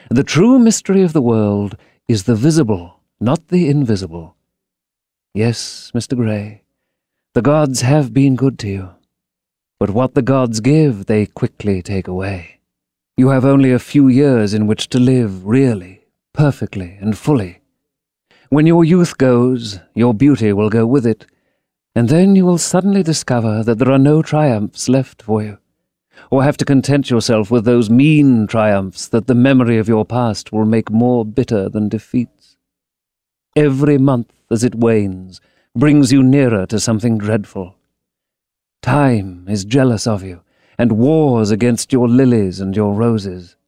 The true mystery of the world is the visible, not the invisible. Yes, Mr. Gray, the gods have been good to you, but what the gods give they quickly take away. You have only a few years in which to live really, perfectly, and fully. When your youth goes, your beauty will go with it, and then you will suddenly discover that there are no triumphs left for you, or have to content yourself with those mean triumphs that the memory of your past will make more bitter than defeats. Every month as it wanes brings you nearer to something dreadful. Time is jealous of you, and wars against your lilies and your roses.